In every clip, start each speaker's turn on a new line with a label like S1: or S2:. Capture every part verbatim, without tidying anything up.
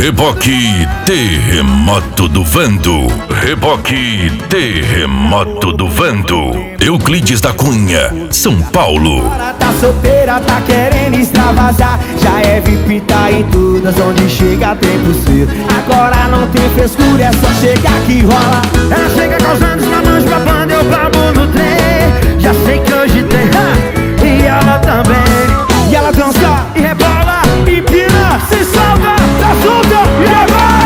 S1: Reboque Terremoto do Vento. Reboque Terremoto do Vento. Euclides da Cunha, São Paulo.
S2: Tá solteira, tá querendo extravasar. Já é V I P, tá em todas, onde chega tem pulseiro. Agora não tem frescura, é só chegar que rola. Ela chega causando os mamães, babando, eu babo no trem. Já sei que hoje tem, ha, e ela também. E ela dança e rebola, empina, se salva, tá solta e agora?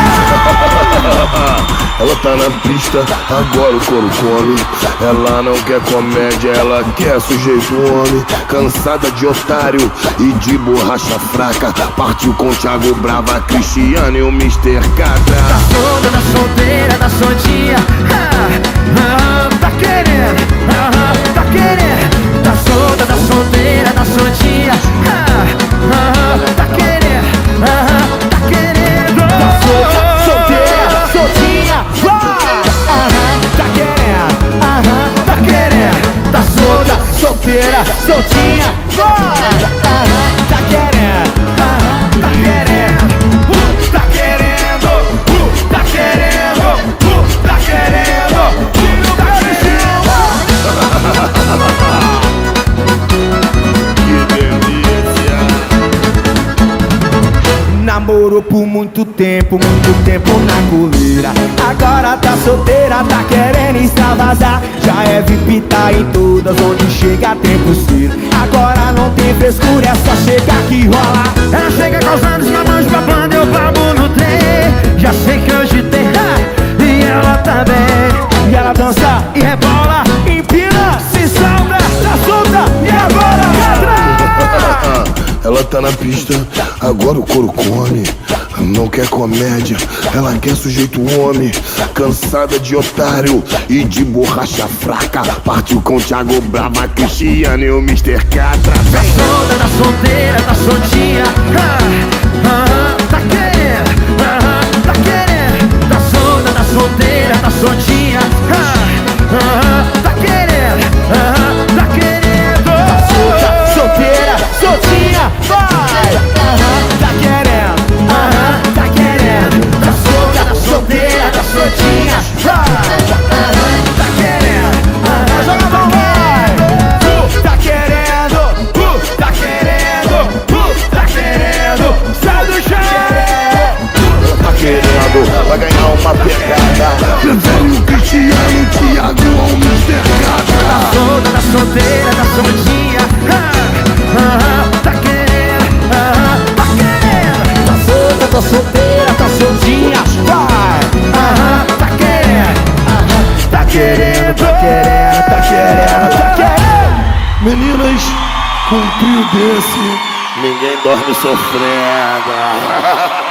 S3: Ela tá na pista, agora o couro come. Ela não quer comédia, ela quer sujeito homem. Cansada de otário e de borracha fraca. Partiu com Thiago Brava, Cristiano e o mister Catra.
S2: Tá solta, tá solteira, tá soltinha, ah, ah, tá querendo, ah, tá querendo. Tá solta, tá solteira, tá soltinha, ah, ah, tá querendo, ah, tá querendo. Tá solta, solteira, soltinha, vai, ah, tá querendo, ah, tá querendo. Tá solta, solteira, soltinha, vai, ah, tá querendo, ah, tá querendo. Uh, tá querendo, uh, tá querendo, uh, tá querendo, uh, tá querendo. Namorou por muito tempo, muito tempo na coleira. Agora tá solteira, tá querendo extravasar. Já é V I P, tá em todas, onde chega tem pulseiro. Agora não tem frescura, é só chegar que rola. Ela chega causando os mamães, babando, eu babo no trem. Já sei que hoje tem, ha, e ela também. E ela dança e rebola, empina, se salva, tá solta e agora?
S3: Ela tá na pista, agora o couro come. Não quer comédia, ela quer sujeito homem. Cansada de otário e de borracha fraca. Partiu com Thiago Brava, Cristiano e o mister Catra.
S2: Tá solta, tá solteira, tá soltinha, ah, ah, tá querendo, ah, tá querendo. Tá solta, tá solteira, tá soltinha, ah, ah, tá querendo, ah, tá querendo. Tá solta, solteira, soltinha, vai, ah, tá querendo, ah, tá querendo. Tá solta, tá solteira, tá soltinha, vai, ah, tá querendo, ah, joga a mão, vai. Uh, tá querendo, uh, tá querendo, uh, tá querendo, sai do chão.
S3: Tá querendo, vai ganhar uma pegada. Prefere o Cristiano, o Thiago ou o mister Catra.
S2: Tá solta, tá solteira, tá soltinha, ah, ah, tá querendo, ah, tá querendo. Tá solta, tá solteira, tá soltinha, vai, ah, tá querendo, ah, tá querendo, tá querendo, tá querendo, tá querendo.
S3: Meninas, com um trio desse, ninguém dorme sofrendo.